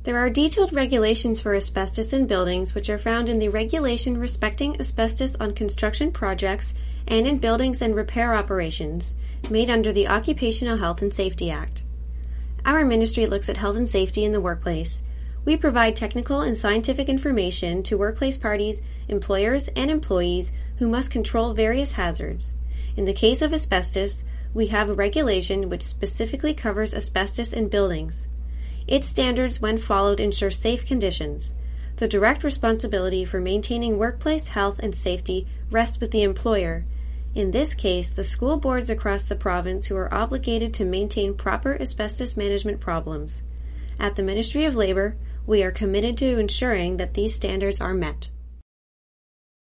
There are detailed regulations for asbestos in buildings which are found in the Regulation Respecting Asbestos on Construction Projects and in Buildings and Repair Operations, made under the Occupational Health and Safety Act. Our ministry looks at health and safety in the workplace. We provide technical and scientific information to workplace parties, employers, and employees who must control various hazards. In the case of asbestos, we have a regulation which specifically covers asbestos in buildings. Its standards, when followed, ensure safe conditions. The direct responsibility for maintaining workplace health and safety rests with the employer. In this case, the school boards across the province who are obligated to maintain proper asbestos management problems. At the Ministry of Labor, we are committed to ensuring that these standards are met.